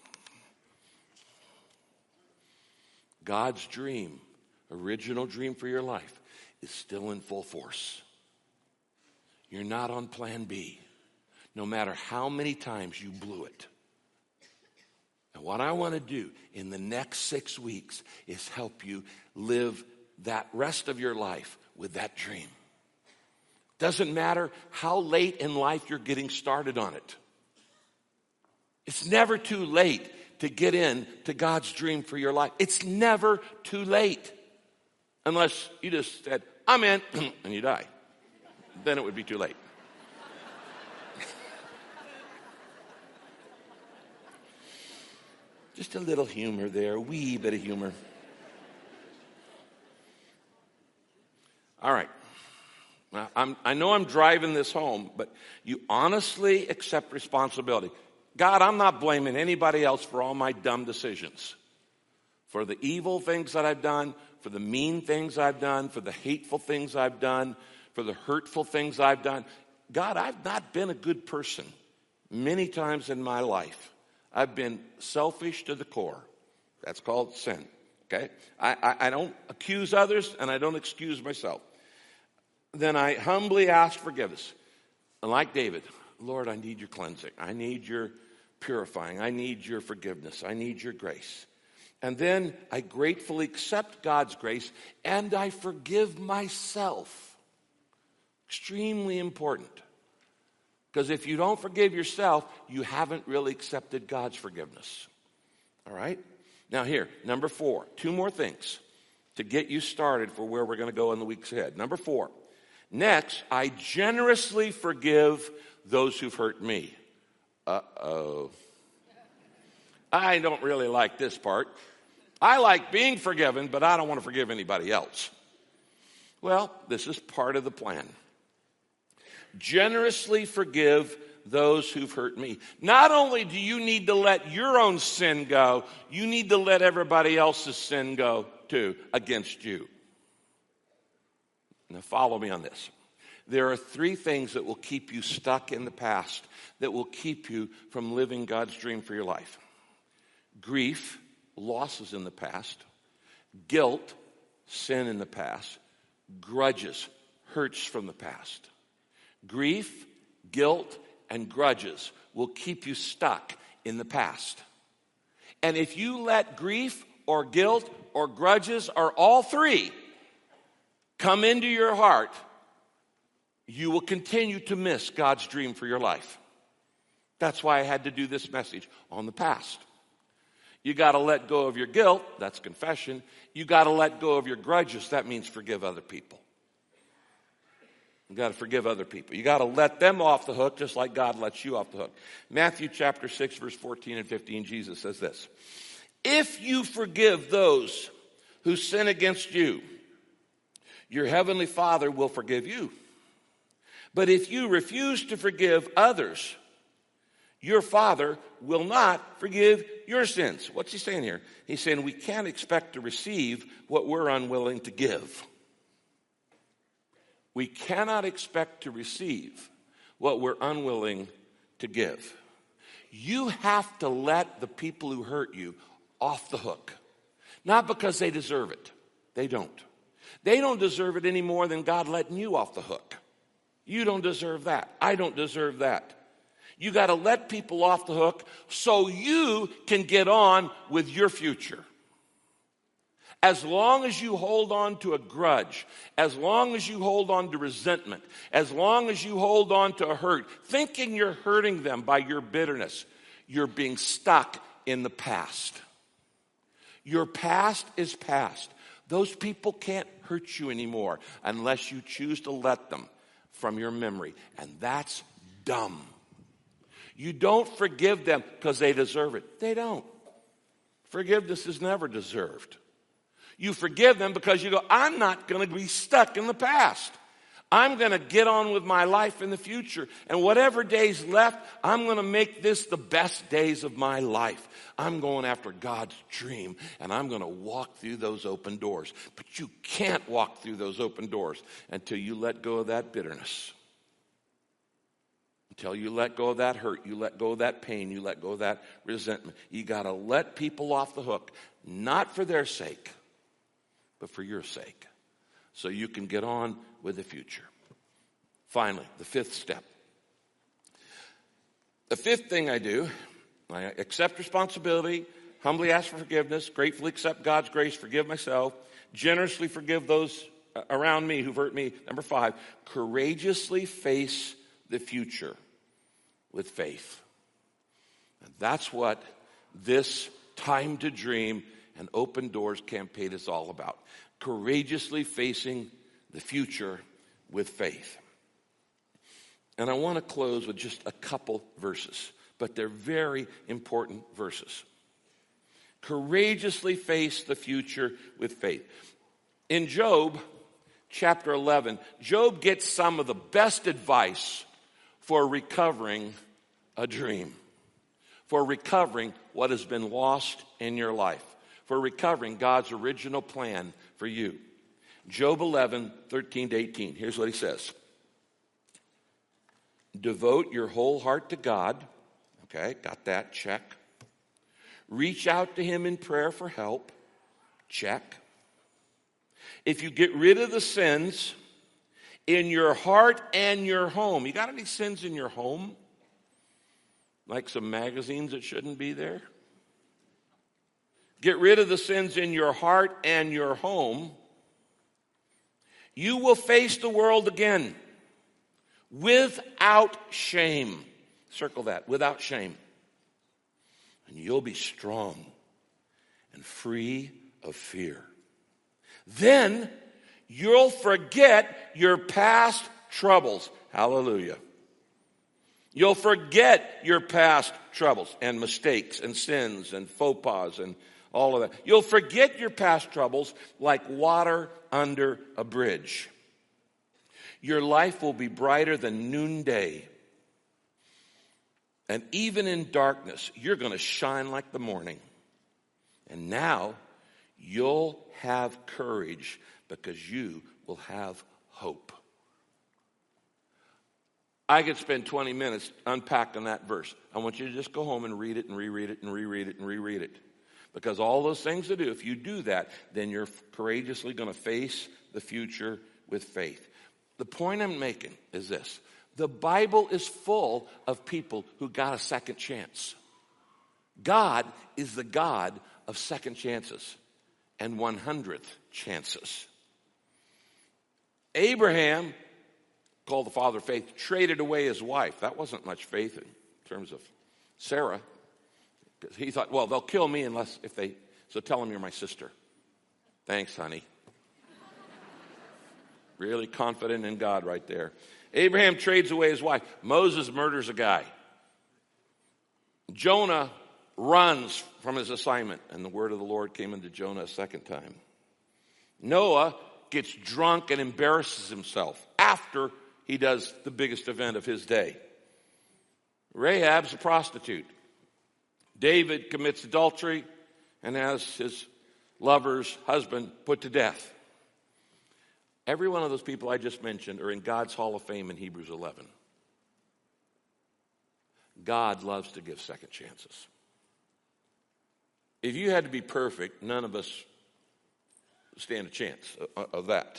God's dream, original dream for your life, is still in full force. You're not on plan B, no matter how many times you blew it. And what I want to do in the next six weeks is help you live that rest of your life with that dream. Doesn't matter how late in life you're getting started on it. It's never too late to get in to God's dream for your life. It's never too late. Unless you just said, I'm in, and you die. Then it would be too late. Just a little humor there, a wee bit of humor. All right. Now, I'm, I know I'm driving this home, but you honestly accept responsibility. God, I'm not blaming anybody else for all my dumb decisions. For the evil things that I've done, for the mean things I've done, for the hateful things I've done, for the hurtful things I've done. God, I've not been a good person many times in my life. I've been selfish to the core. That's called sin, okay? I, I, I don't accuse others, and I don't excuse myself. Then I humbly ask forgiveness. And like David, Lord, I need your cleansing. I need your purifying. I need your forgiveness. I need your grace. And then I gratefully accept God's grace, and I forgive myself. Extremely important. Because if you don't forgive yourself, you haven't really accepted God's forgiveness. All right? Now here, number four, two more things to get you started for where we're going to go in the weeks ahead. Number four, next, I generously forgive those who've hurt me. Uh-oh. I don't really like this part. I like being forgiven, but I don't want to forgive anybody else. Well, this is part of the plan. Generously forgive those who've hurt me. Not only do you need to let your own sin go, you need to let everybody else's sin go too against you. Now follow me on this. There are three things that will keep you stuck in the past, that will keep you from living God's dream for your life. Grief, losses in the past. Guilt, sin in the past. Grudges, hurts from the past. Grief, guilt, and grudges will keep you stuck in the past. And if you let grief or guilt or grudges or all three come into your heart, you will continue to miss God's dream for your life. That's why I had to do this message on the past. You got to let go of your guilt. That's confession. You got to let go of your grudges. That means forgive other people. You got to forgive other people. You got to let them off the hook just like God lets you off the hook. Matthew chapter six, verse fourteen and fifteen, Jesus says this. If you forgive those who sin against you, your heavenly Father will forgive you. But if you refuse to forgive others, your Father will not forgive your sins. What's he saying here? He's saying we can't expect to receive what we're unwilling to give. We cannot expect to receive what we're unwilling to give. You have to let the people who hurt you off the hook. Not because they deserve it. They don't. They don't deserve it any more than God letting you off the hook. You don't deserve that. I don't deserve that. You got to let people off the hook so you can get on with your future. As long as you hold on to a grudge, as long as you hold on to resentment, as long as you hold on to a hurt, thinking you're hurting them by your bitterness, you're being stuck in the past. Your past is past. Those people can't hurt you anymore unless you choose to let them from your memory. And that's dumb. You don't forgive them because they deserve it. They don't. Forgiveness is never deserved. You forgive them because you go, I'm not going to be stuck in the past. I'm going to get on with my life in the future. And whatever days left, I'm going to make this the best days of my life. I'm going after God's dream, and I'm going to walk through those open doors. But you can't walk through those open doors until you let go of that bitterness. Until you let go of that hurt, you let go of that pain, you let go of that resentment. You got to let people off the hook, not for their sake, but for your sake, so you can get on with the future. Finally, the fifth step. The fifth thing I do, I accept responsibility, humbly ask for forgiveness, gratefully accept God's grace, forgive myself, generously forgive those around me who've hurt me. Number five, courageously face the future with faith. And that's what this Time to Dream and Open Doors campaign is all about. Courageously facing the future with faith. And I want to close with just a couple verses, but they're very important verses. Courageously face the future with faith. In Job chapter eleven, Job gets some of the best advice for recovering a dream, for recovering what has been lost in your life, for recovering God's original plan for you. Job eleven, thirteen to eighteen. Here's what he says. Devote your whole heart to God. Okay, got that, check. Reach out to him in prayer for help. Check. If you get rid of the sins in your heart and your home. You got any sins in your home? Like some magazines that shouldn't be there? Get rid of the sins in your heart and your home. You will face the world again without shame. Circle that, without shame. And you'll be strong and free of fear. Then you'll forget your past troubles. Hallelujah. You'll forget your past troubles and mistakes and sins and faux pas and all of that. You'll forget your past troubles like water under a bridge. Your life will be brighter than noonday. And even in darkness, you're going to shine like the morning. And now you'll have courage because you will have hope. I could spend twenty minutes unpacking that verse. I want you to just go home and read it and reread it and reread it and reread it. Because all those things to do, if you do that, then you're courageously going to face the future with faith. The point I'm making is this. The Bible is full of people who got a second chance. God is the God of second chances and one hundredth chances. Abraham, called the father of faith, traded away his wife. That wasn't much faith in terms of Sarah. Because he thought, well, they'll kill me unless if they, so tell them you're my sister. Thanks, honey. Really confident in God right there. Abraham trades away his wife. Moses murders a guy. Jonah runs from his assignment, and the word of the Lord came into Jonah a second time. Noah gets drunk and embarrasses himself after he does the biggest event of his day. Rahab's a prostitute. David commits adultery and has his lover's husband put to death. Every one of those people I just mentioned are in God's Hall of Fame in Hebrews eleven. God loves to give second chances. If you had to be perfect, none of us stand a chance of that.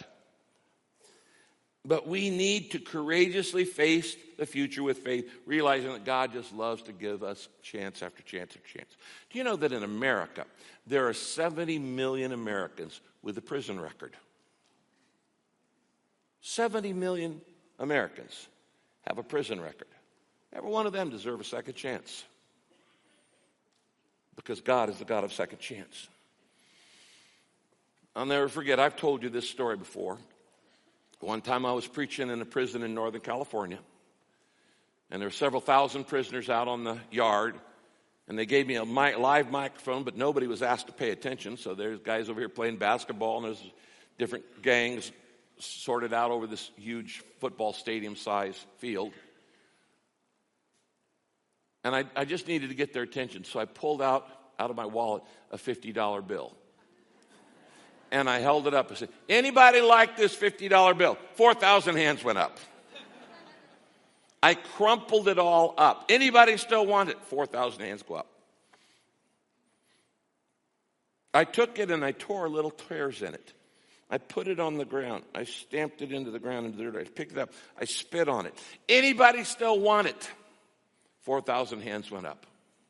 But we need to courageously face the future with faith, realizing that God just loves to give us chance after chance after chance. Do you know that in America, there are seventy million Americans with a prison record? seventy million Americans have a prison record. Every one of them deserve a second chance. Because God is the God of second chance. I'll never forget, I've told you this story before. One time I was preaching in a prison in Northern California. And there were several thousand prisoners out on the yard. And they gave me a mic, live microphone, but nobody was asked to pay attention. So there's guys over here playing basketball, and there's different gangs sorted out over this huge football stadium-size field. And I, I just needed to get their attention. So I pulled out, out of my wallet, a fifty dollar bill. And I held it up and said, anybody like this fifty dollar bill? four thousand hands went up. I crumpled it all up. Anybody still want it? four thousand hands go up. I took it and I tore little tears in it. I put it on the ground. I stamped it into the ground into the dirt. I picked it up. I spit on it. Anybody still want it? four thousand hands went up.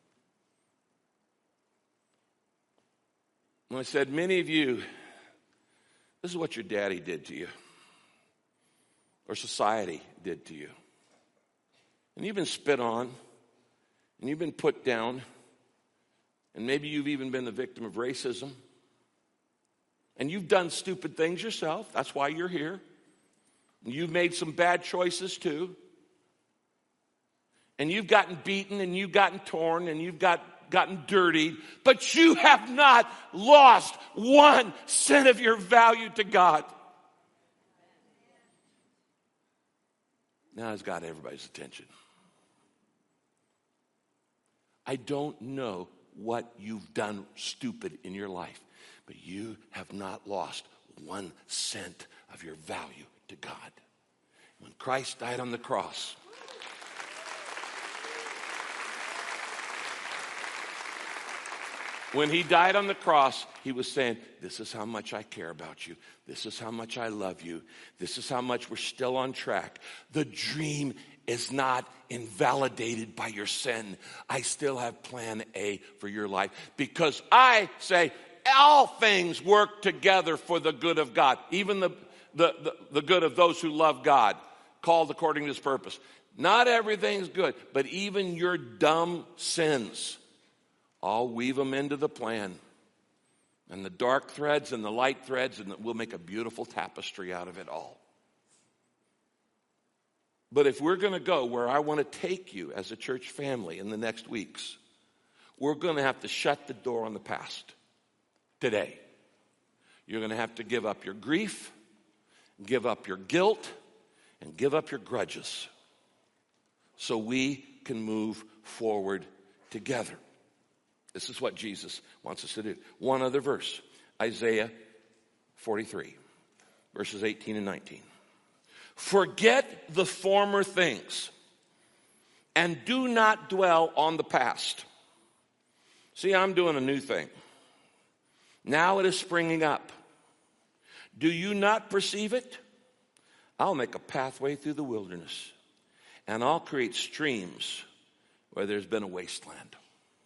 And I said, many of you, this is what your daddy did to you, or society did to you. And you've been spit on, and you've been put down, and maybe you've even been the victim of racism. And you've done stupid things yourself. That's why you're here. And you've made some bad choices too. And you've gotten beaten, and you've gotten torn, and you've got gotten dirtied, but you have not lost one cent of your value to God. Now it's got everybody's attention. I don't know what you've done stupid in your life, but you have not lost one cent of your value to God. When Christ died on the cross, when he died on the cross, he was saying, this is how much I care about you. This is how much I love you. This is how much we're still on track. The dream is not invalidated by your sin. I still have plan A for your life. Because I say, all things work together for the good of God. Even the, the, the, the good of those who love God. called according to his purpose. Not everything's good, but even your dumb sins, I'll weave them into the plan. And the dark threads and the light threads, and we'll make a beautiful tapestry out of it all. But if we're going to go where I want to take you as a church family in the next weeks, we're going to have to shut the door on the past today. You're going to have to give up your grief, give up your guilt, and give up your grudges so we can move forward together. This is what Jesus wants us to do. One other verse, Isaiah forty-three, verses eighteen and nineteen. Forget the former things and do not dwell on the past. See, I'm doing a new thing. Now it is springing up. Do you not perceive it? I'll make a pathway through the wilderness, and I'll create streams where there's been a wasteland.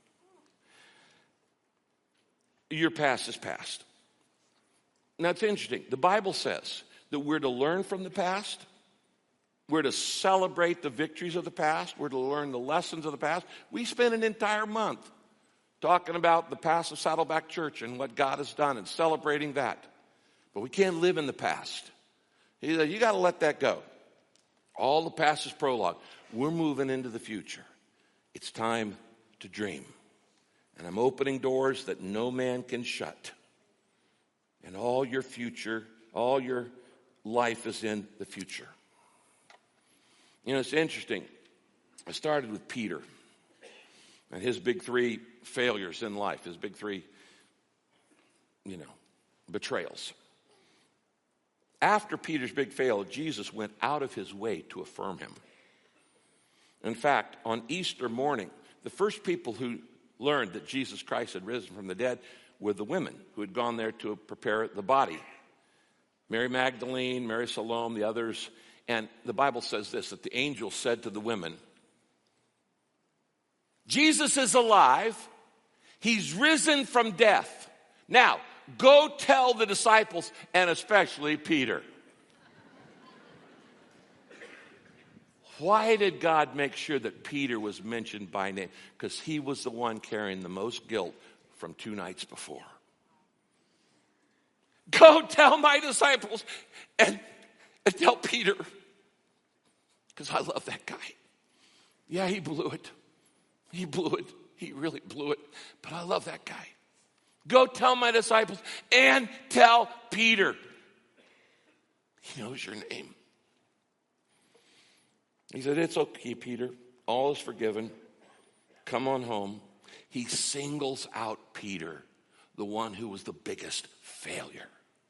Your past is past. Now, it's interesting. The Bible says that we're to learn from the past. We're to celebrate the victories of the past. We're to learn the lessons of the past. We spent an entire month talking about the past of Saddleback Church and what God has done and celebrating that. But we can't live in the past. You got to let that go. All the past is prologue. We're moving into the future. It's time to dream. And I'm opening doors that no man can shut. And all your future, all your life is in the future. You know, it's interesting. I started with Peter and his big three failures in life, his big three, you know, betrayals. After Peter's big fail, Jesus went out of his way to affirm him. In fact, on Easter morning, the first people who learned that Jesus Christ had risen from the dead were the women who had gone there to prepare the body. Mary Magdalene, Mary Salome, the others. And the Bible says this, that the angel said to the women, Jesus is alive. He's risen from death. Now, go tell the disciples, and especially Peter. Why did God make sure that Peter was mentioned by name? Because he was the one carrying the most guilt from two nights before. Go tell my disciples and, and tell Peter. Because I love that guy. Yeah, he blew it. He blew it. He really blew it. But I love that guy. Go tell my disciples and tell Peter. He knows your name. He said, it's okay, Peter. All is forgiven. Come on home. He singles out Peter, the one who was the biggest failure.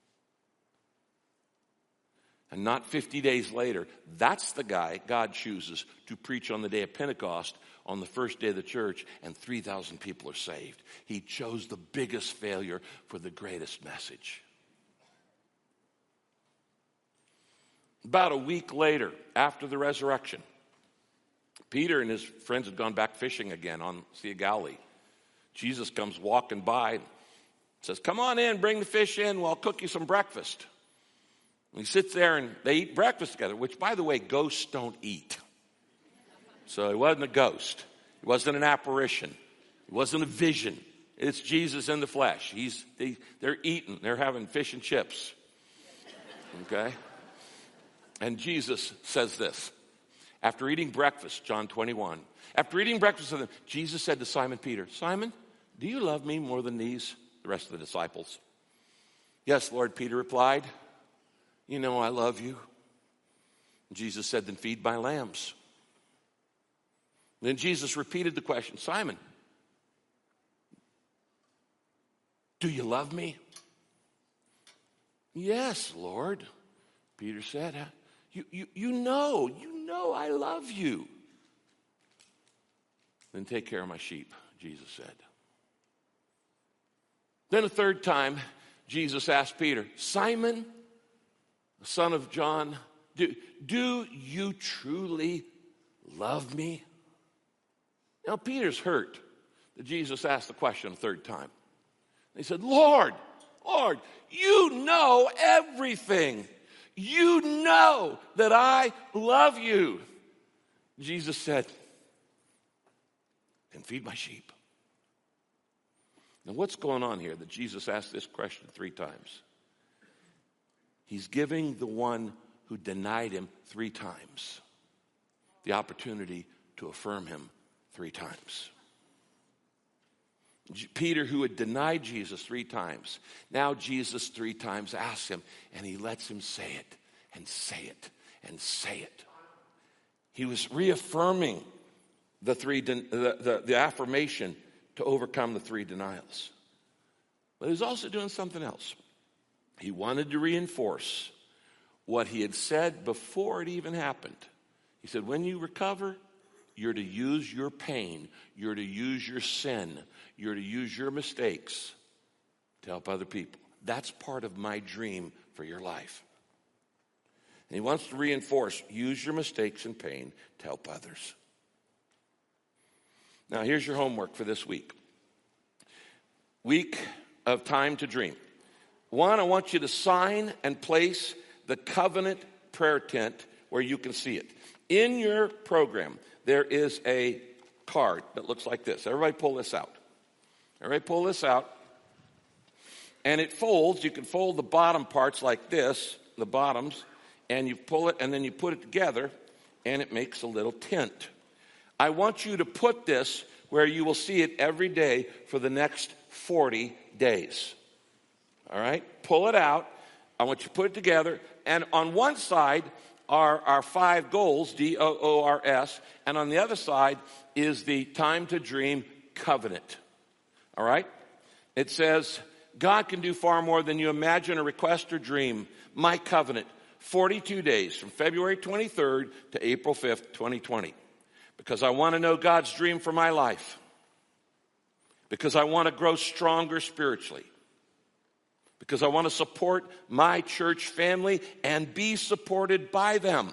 And not fifty days later, that's the guy God chooses to preach on the day of Pentecost, on the first day of the church, and three thousand people are saved. He chose the biggest failure for the greatest message. About a week later, after the resurrection, Peter and his friends had gone back fishing again on Sea of Galilee. Jesus comes walking by and says, come on in, bring the fish in, we'll cook you some breakfast. And he sits there and they eat breakfast together, which, by the way, ghosts don't eat. So it wasn't a ghost. It wasn't an apparition. It wasn't a vision. It's Jesus in the flesh. He's they, They're eating. They're having fish and chips. Okay? And Jesus says this. After eating breakfast, John twenty-one, after eating breakfast with them, Jesus said to Simon Peter, Simon, do you love me more than these? The rest of the disciples. Yes, Lord, Peter replied. You know I love you. Jesus said, then feed my lambs. Then Jesus repeated the question, Simon, do you love me? Yes, Lord, Peter said. You, you, you know, you know I love you. Then take care of my sheep, Jesus said. Then a third time, Jesus asked Peter, Simon, the son of John, do, do you truly love me? Now, Peter's hurt that Jesus asked the question a third time. He said, Lord, Lord, you know everything. You know that I love you. Jesus said, then feed my sheep. Now what's going on here that Jesus asked this question three times? He's giving the one who denied him three times the opportunity to affirm him three times. Peter, who had denied Jesus three times, now Jesus three times asks him, and he lets him say it and say it and say it. He was reaffirming the three the, the, the affirmation to overcome the three denials. But he was also doing something else. He wanted to reinforce what he had said before it even happened. He said, when you recover, you're to use your pain, you're to use your sin, you're to use your mistakes to help other people. That's part of my dream for your life. And he wants to reinforce, use your mistakes and pain to help others. Now, here's your homework for this week. Week of Time to Dream. One, I want you to sign and place the covenant prayer tent where you can see it. In your program, there is a card that looks like this. Everybody pull this out. Everybody pull this out. And it folds. You can fold the bottom parts like this, the bottoms, and you pull it, and then you put it together, and it makes a little tent. I want you to put this where you will see it every day for the next forty days. All right? Pull it out. I want you to put it together. And on one side are our five goals, D O O R S. And on the other side is the Time to Dream covenant. All right? It says, God can do far more than you imagine or request or dream. My covenant, forty-two days from February twenty-third to April fifth, twenty twenty. Because I want to know God's dream for my life. Because I want to grow stronger spiritually. Because I want to support my church family and be supported by them.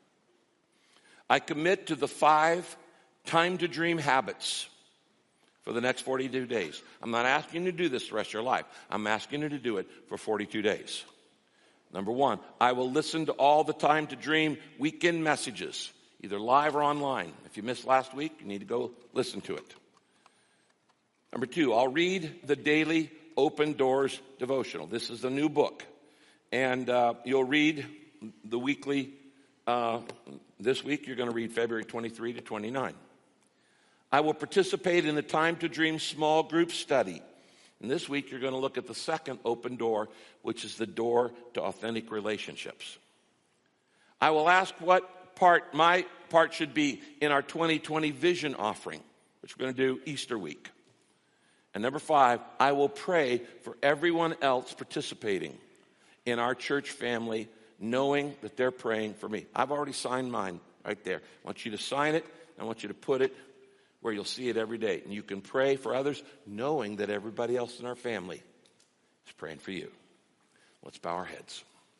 I commit to the five Time to Dream habits for the next forty-two days. I'm not asking you to do this the rest of your life. I'm asking you to do it for forty-two days. Number one, I will listen to all the Time to Dream weekend messages, either live or online. If you missed last week, you need to go listen to it. Number two, I'll read the daily Open Doors devotional. This is the new book. And uh, you'll read the weekly, uh, this week you're going to read February twenty-third to twenty-ninth. I will participate in the Time to Dream small group study. And this week you're going to look at the second open door, which is the door to authentic relationships. I will ask what part my part should be in our twenty twenty vision offering, which we're going to do Easter week. And number five, I will pray for everyone else participating in our church family, knowing that they're praying for me. I've already signed mine right there. I want you to sign it. I want you to put it where you'll see it every day. And you can pray for others, knowing that everybody else in our family is praying for you. Let's bow our heads.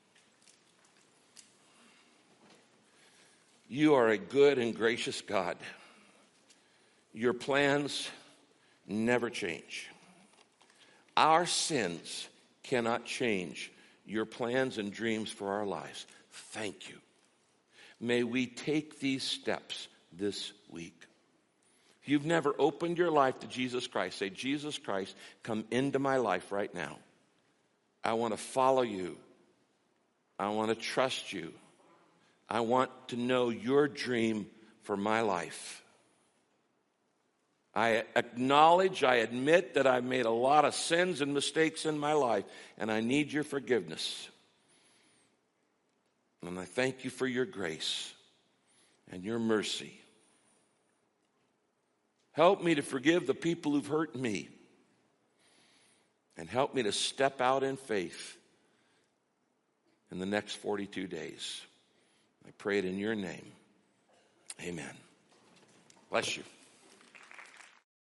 You are a good and gracious God. Your plans never change. Our sins cannot change your plans and dreams for our lives. Thank you. May we take these steps this week. If you've never opened your life to Jesus Christ, say, Jesus Christ, come into my life right now. I want to follow you. I want to trust you. I want to know your dream for my life. I acknowledge, I admit that I've made a lot of sins and mistakes in my life, and I need your forgiveness. And I thank you for your grace and your mercy. Help me to forgive the people who've hurt me, and help me to step out in faith in the next forty-two days. I pray it in your name. Amen. Bless you.